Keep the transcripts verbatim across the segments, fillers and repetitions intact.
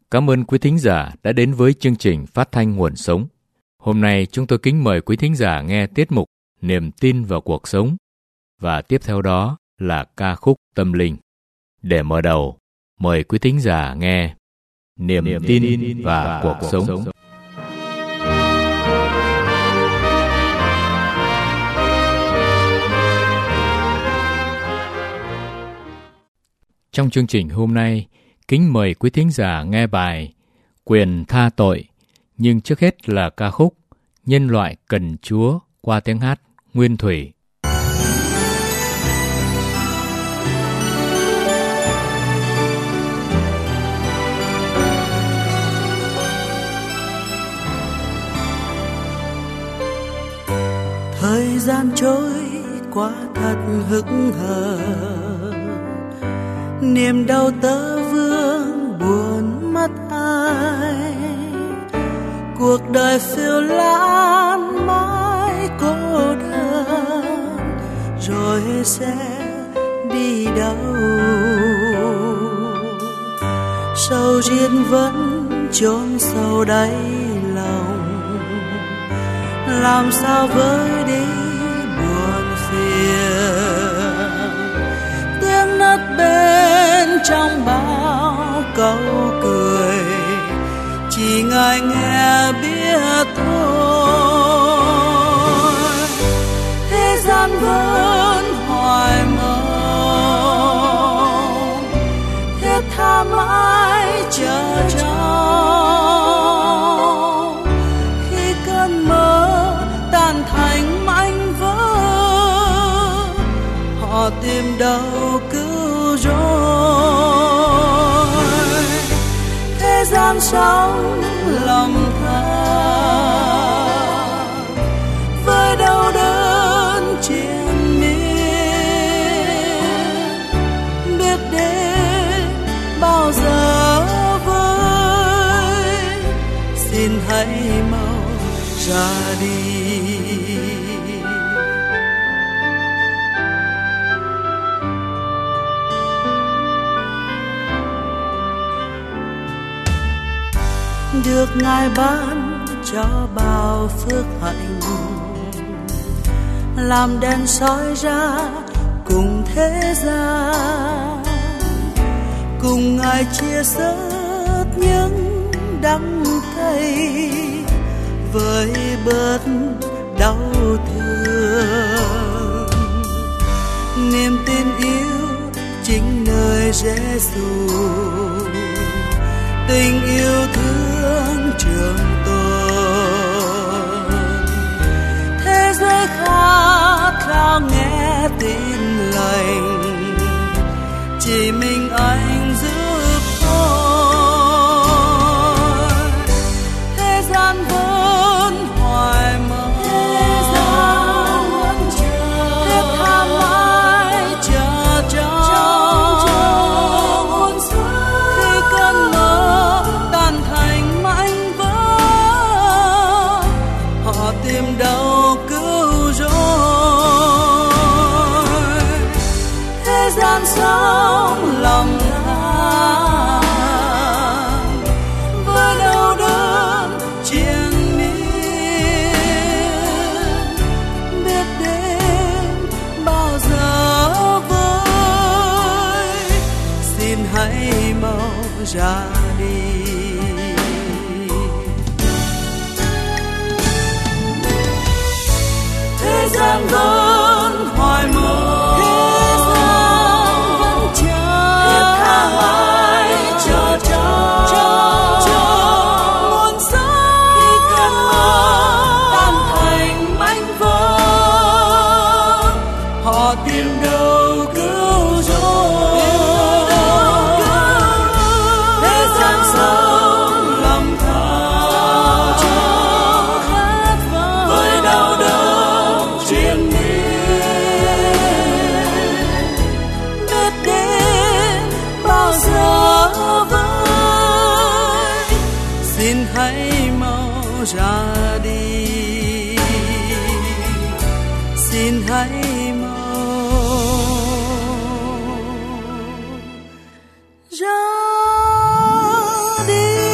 Cảm ơn quý thính giả đã đến với chương trình Phát thanh Nguồn Sống. Hôm nay chúng tôi kính mời quý thính giả nghe tiết mục Niềm tin vào cuộc sống, và tiếp theo đó là ca khúc tâm linh. Để mở đầu, mời quý thính giả nghe Niềm, Niềm tin, tin và, và cuộc, cuộc sống. sống. Trong chương trình hôm nay, kính mời quý thính giả nghe bài Quyền tha tội, nhưng trước hết là ca khúc Nhân loại cần Chúa qua tiếng hát Nguyên Thủy. Thời gian trôi qua thật hững hờ, niềm đau tơ vương buồn mất ai. Cuộc đời phiêu lãng mãi cô đơn, rồi sẽ đi đâu? Sầu riêng vẫn chôn sâu đáy lòng, làm sao vơi đi buồn phiền. Tiếng nấc bên trong bao câu cười, chỉ ngài nghe biết thôi. Thế gian vẫn hoài mong, thiết tha mãi chờ trông. Khi cơn mơ tan thành mảnh vỡ, họ tìm đâu cứu rỗi. Thế gian sống lầm than với đau đớn triền miên, biết đến bao giờ với, xin hãy mau ra đi. Được Ngài ban cho bao phước hạnh, làm đèn soi ra cùng thế gian, cùng Ngài chia sớt những đắng cay, với bớt đau thương. Niềm tin yêu chính nơi Giêsu, tình yêu thương trường tồn. Thế giới khát khao nghe tin lành, chỉ mình anh giúp thôi. Thế gian vẫn hoài mong, thế gian vẫn chờ, thiết tha mãi chờ trông. Khi cơn mơ tan thành mảnh vỡ, họ tìm đâu cứu rỗi. Thế gian sống lòng than với đau đớn triền miên, biết đến bao giờ với, xin hãy mau ra đi. Thế gian vẫn hoài mong, thế gian vẫn chờ, thiết tha mãi chờ trông. Muôn sống khi cơn mơ tan thành mảnh vỡ, họ tìm đâu cứu rỗi. Thế gian sống lầm than với đau đớn triền miên, biết đến bao giờ với, xin hãy mau ra đi. Xin hãy mau ra đi.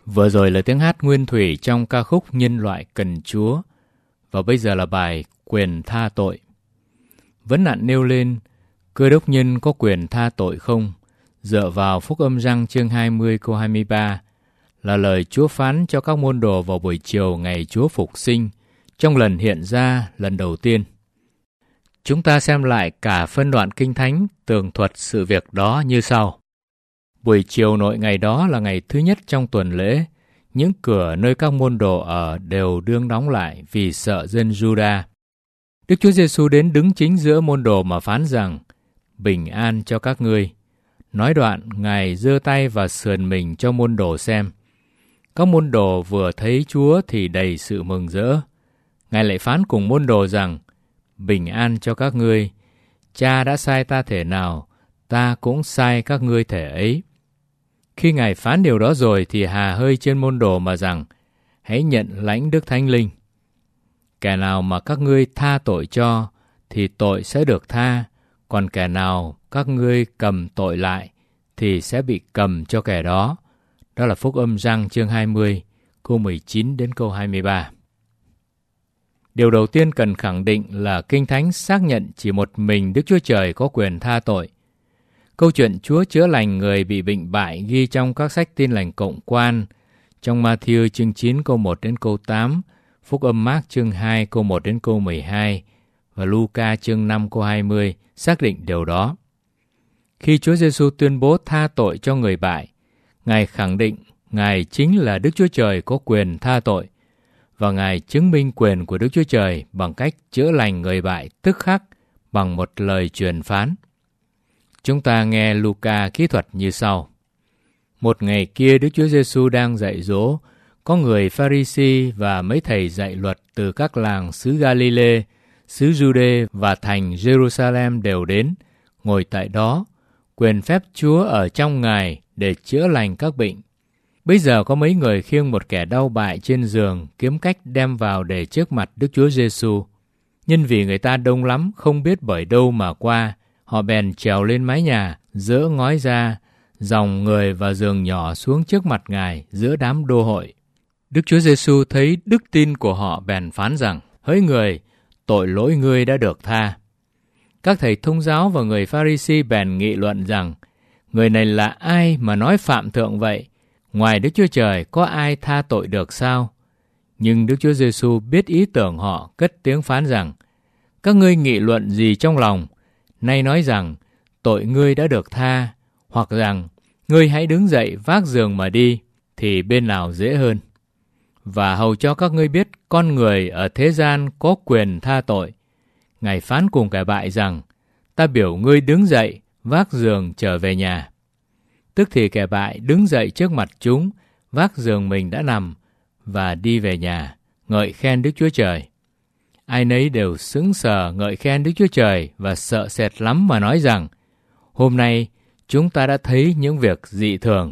Vừa rồi là tiếng hát nguyên thủy trong ca khúc Nhân loại cần Chúa, và bây giờ là bài Quyền tha tội. Vấn nạn nêu lên, Cơ đốc nhân có quyền tha tội không? Dựa vào Phúc Âm Giăng chương hai mươi câu hai mươi ba là lời Chúa phán cho các môn đồ vào buổi chiều ngày Chúa phục sinh, trong lần hiện ra lần đầu tiên. Chúng ta xem lại cả phân đoạn Kinh Thánh tường thuật sự việc đó như sau. Buổi chiều nội ngày đó là ngày thứ nhất trong tuần lễ, những cửa nơi các môn đồ ở đều đương đóng lại vì sợ dân Juda. Đức Chúa Giêsu đến đứng chính giữa môn đồ mà phán rằng, bình an cho các ngươi. Nói đoạn, Ngài giơ tay và sườn mình cho môn đồ xem. Các môn đồ vừa thấy Chúa thì đầy sự mừng rỡ. Ngài lại phán cùng môn đồ rằng, bình an cho các ngươi. Cha đã sai ta thể nào, ta cũng sai các ngươi thể ấy. Khi Ngài phán điều đó rồi thì hà hơi trên môn đồ mà rằng, hãy nhận lãnh Đức Thánh Linh. Kẻ nào mà các ngươi tha tội cho, thì tội sẽ được tha, còn kẻ nào các ngươi cầm tội lại, thì sẽ bị cầm cho kẻ đó. Đó là Phúc Âm Giăng chương hai mươi, câu mười chín đến câu hai mươi ba. Điều đầu tiên cần khẳng định là Kinh Thánh xác nhận chỉ một mình Đức Chúa Trời có quyền tha tội. Câu chuyện Chúa chữa lành người bị bệnh bại ghi trong các sách Tin lành cộng quan, trong Ma-thi-ơ chương chín câu một đến câu tám, Phúc Âm Mác chương hai câu một đến câu mười hai và Luca chương năm câu hai mươi xác định điều đó. Khi Chúa Giêsu tuyên bố tha tội cho người bại, Ngài khẳng định Ngài chính là Đức Chúa Trời có quyền tha tội, và Ngài chứng minh quyền của Đức Chúa Trời bằng cách chữa lành người bại tức khắc bằng một lời truyền phán. Chúng ta nghe Luca kỹ thuật như sau. Một ngày kia Đức Chúa Giêsu đang dạy dỗ, có người Pha-ri-si và mấy thầy dạy luật từ các làng xứ Ga-li-lê, xứ Giu-đê và thành Jerusalem đều đến, ngồi tại đó, quyền phép Chúa ở trong Ngài để chữa lành các bệnh. Bây giờ có mấy người khiêng một kẻ đau bại trên giường, kiếm cách đem vào để trước mặt Đức Chúa Giêsu. Nhưng vì người ta đông lắm, không biết bởi đâu mà qua, họ bèn trèo lên mái nhà, dỡ ngói ra, dòng người và giường nhỏ xuống trước mặt Ngài giữa đám đô hội. Đức Chúa Giêsu thấy đức tin của họ bèn phán rằng, hỡi người, tội lỗi ngươi đã được tha. Các thầy thông giáo và người Pha-ri-si bèn nghị luận rằng, người này là ai mà nói phạm thượng vậy? Ngoài Đức Chúa Trời có ai tha tội được sao? Nhưng Đức Chúa Giêsu biết ý tưởng họ, cất tiếng phán rằng, các ngươi nghị luận gì trong lòng? Nay nói rằng, tội ngươi đã được tha, hoặc rằng, ngươi hãy đứng dậy vác giường mà đi, thì bên nào dễ hơn? Và hầu cho các ngươi biết con người ở thế gian có quyền tha tội. Ngài phán cùng kẻ bại rằng, ta biểu ngươi đứng dậy, vác giường trở về nhà. Tức thì kẻ bại đứng dậy trước mặt chúng, vác giường mình đã nằm, và đi về nhà, ngợi khen Đức Chúa Trời. Ai nấy đều sững sờ ngợi khen Đức Chúa Trời và sợ sệt lắm mà nói rằng, hôm nay chúng ta đã thấy những việc dị thường.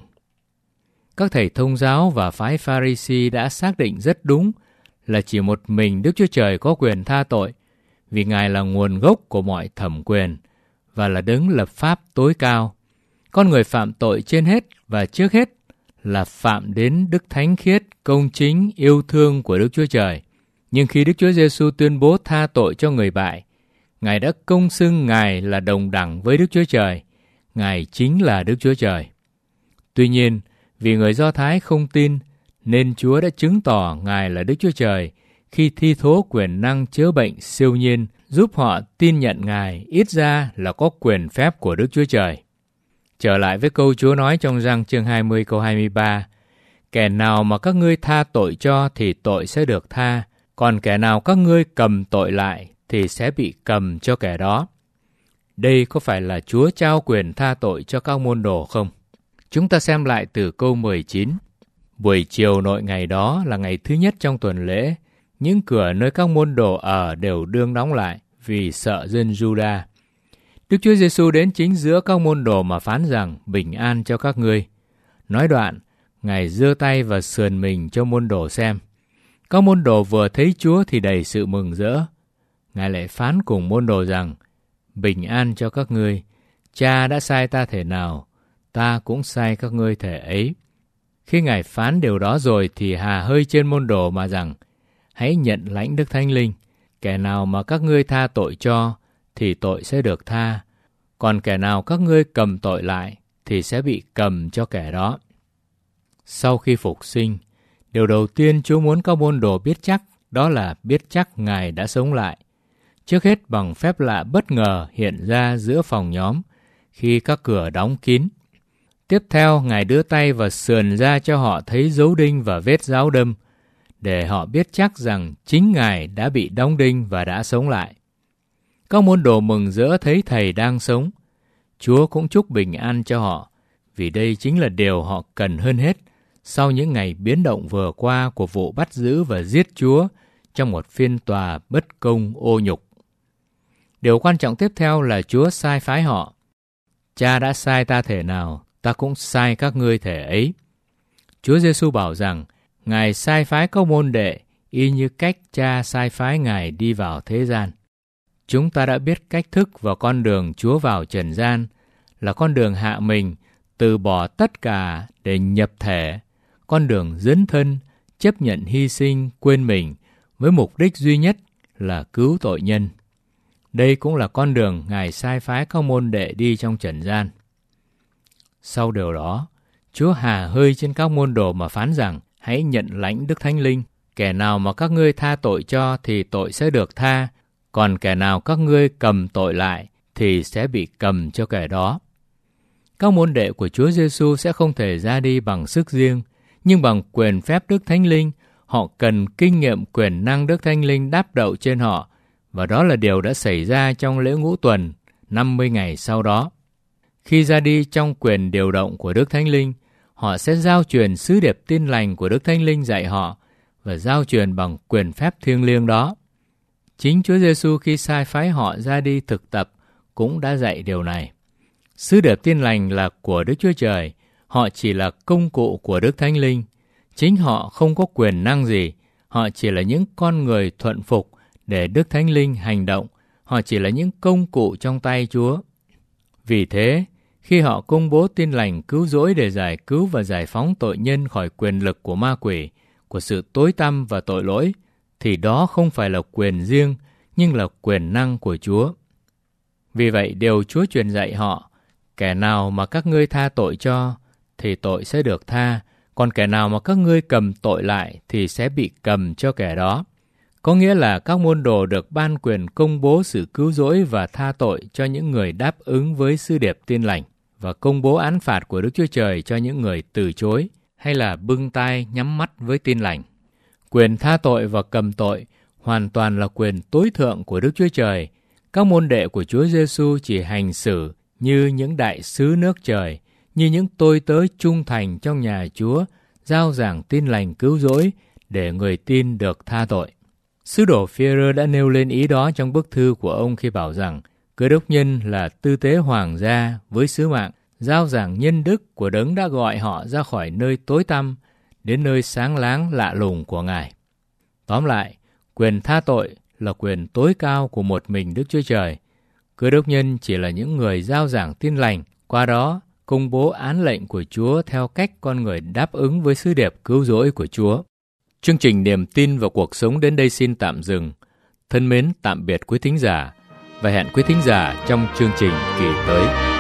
Các thầy thông giáo và phái Pha-ri-si đã xác định rất đúng là chỉ một mình Đức Chúa Trời có quyền tha tội, vì Ngài là nguồn gốc của mọi thẩm quyền và là đấng lập pháp tối cao. Con người phạm tội trên hết và trước hết là phạm đến đức thánh khiết, công chính, yêu thương của Đức Chúa Trời. Nhưng khi Đức Chúa Giêsu tuyên bố tha tội cho người bại, Ngài đã công xưng Ngài là đồng đẳng với Đức Chúa Trời. Ngài chính là Đức Chúa Trời. Tuy nhiên, vì người Do Thái không tin, nên Chúa đã chứng tỏ Ngài là Đức Chúa Trời khi thi thố quyền năng chữa bệnh siêu nhiên, giúp họ tin nhận Ngài ít ra là có quyền phép của Đức Chúa Trời. Trở lại với câu Chúa nói trong Giăng chương hai mươi câu hai mươi ba, kẻ nào mà các ngươi tha tội cho thì tội sẽ được tha, còn kẻ nào các ngươi cầm tội lại thì sẽ bị cầm cho kẻ đó. Đây có phải là Chúa trao quyền tha tội cho các môn đồ không? Chúng ta xem lại từ câu mười chín. Buổi chiều nội ngày đó là ngày thứ nhất trong tuần lễ, những cửa nơi các môn đồ ở đều đương đóng lại vì sợ dân Juda. Đức Chúa Giêsu đến chính giữa các môn đồ mà phán rằng bình an cho các ngươi. Nói đoạn, Ngài giơ tay và sườn mình cho môn đồ xem. Các môn đồ vừa thấy Chúa thì đầy sự mừng rỡ. Ngài lại phán cùng môn đồ rằng, bình an cho các ngươi. Cha đã sai ta thể nào, ta cũng sai các ngươi thể ấy. Khi Ngài phán điều đó rồi thì hà hơi trên môn đồ mà rằng: hãy nhận lãnh Đức Thánh Linh. Kẻ nào mà các ngươi tha tội cho thì tội sẽ được tha, còn kẻ nào các ngươi cầm tội lại thì sẽ bị cầm cho kẻ đó. Sau khi phục sinh, điều đầu tiên Chúa muốn các môn đồ biết chắc đó là biết chắc Ngài đã sống lại. Trước hết bằng phép lạ bất ngờ hiện ra giữa phòng nhóm khi các cửa đóng kín. Tiếp theo, Ngài đưa tay và sườn ra cho họ thấy dấu đinh và vết giáo đâm, để họ biết chắc rằng chính Ngài đã bị đóng đinh và đã sống lại. Các môn đồ mừng rỡ thấy Thầy đang sống. Chúa cũng chúc bình an cho họ, vì đây chính là điều họ cần hơn hết sau những ngày biến động vừa qua của vụ bắt giữ và giết Chúa trong một phiên tòa bất công ô nhục. Điều quan trọng tiếp theo là Chúa sai phái họ. Cha đã sai ta thể nào, ta cũng sai các ngươi thể ấy. Chúa Giêsu bảo rằng Ngài sai phái các môn đệ y như cách Cha sai phái Ngài đi vào thế gian. Chúng ta đã biết cách thức và con đường Chúa vào trần gian là con đường hạ mình, từ bỏ tất cả để nhập thể, con đường dấn thân, chấp nhận hy sinh, quên mình với mục đích duy nhất là cứu tội nhân. Đây cũng là con đường Ngài sai phái các môn đệ đi trong trần gian. Sau điều đó, Chúa hà hơi trên các môn đồ mà phán rằng: hãy nhận lãnh Đức Thánh Linh. Kẻ nào mà các ngươi tha tội cho thì tội sẽ được tha, còn kẻ nào các ngươi cầm tội lại thì sẽ bị cầm cho kẻ đó. Các môn đệ của Chúa Giêsu sẽ không thể ra đi bằng sức riêng, nhưng bằng quyền phép Đức Thánh Linh, họ cần kinh nghiệm quyền năng Đức Thánh Linh đáp đậu trên họ, và đó là điều đã xảy ra trong lễ ngũ tuần, năm mươi ngày sau đó. Khi ra đi trong quyền điều động của Đức Thánh Linh, họ sẽ giao truyền sứ điệp tin lành của Đức Thánh Linh dạy họ, và giao truyền bằng quyền phép thiêng liêng đó. Chính Chúa Giêsu khi sai phái họ ra đi thực tập cũng đã dạy điều này. Sứ điệp tin lành là của Đức Chúa Trời, họ chỉ là công cụ của Đức Thánh Linh. Chính họ không có quyền năng gì, họ chỉ là những con người thuận phục để Đức Thánh Linh hành động, họ chỉ là những công cụ trong tay Chúa. Vì thế, khi họ công bố tin lành cứu rỗi để giải cứu và giải phóng tội nhân khỏi quyền lực của ma quỷ, của sự tối tăm và tội lỗi, thì đó không phải là quyền riêng, nhưng là quyền năng của Chúa. Vì vậy, điều Chúa truyền dạy họ: kẻ nào mà các ngươi tha tội cho, thì tội sẽ được tha, còn kẻ nào mà các ngươi cầm tội lại, thì sẽ bị cầm cho kẻ đó. Có nghĩa là các môn đồ được ban quyền công bố sự cứu rỗi và tha tội cho những người đáp ứng với sứ điệp tin lành, và công bố án phạt của Đức Chúa Trời cho những người từ chối, hay là bưng tai nhắm mắt với tin lành. Quyền tha tội và cầm tội hoàn toàn là quyền tối thượng của Đức Chúa Trời. Các môn đệ của Chúa Giêsu chỉ hành xử như những đại sứ nước trời, như những tôi tớ trung thành trong nhà Chúa, rao giảng tin lành cứu rỗi để người tin được tha tội. Sứ đồ Phi-e-rơ đã nêu lên ý đó trong bức thư của ông khi bảo rằng Cơ đốc nhân là tư tế hoàng gia với sứ mạng rao giảng nhân đức của Đấng đã gọi họ ra khỏi nơi tối tăm đến nơi sáng láng lạ lùng của Ngài. Tóm lại, quyền tha tội là quyền tối cao của một mình Đức Chúa Trời. Cơ đốc nhân chỉ là những người rao giảng tin lành, qua đó công bố án lệnh của Chúa theo cách con người đáp ứng với sứ điệp cứu rỗi của Chúa. Chương trình Niềm tin và cuộc sống đến đây xin tạm dừng. Thân mến tạm biệt quý thính giả và hẹn quý thính giả trong chương trình kỳ tới.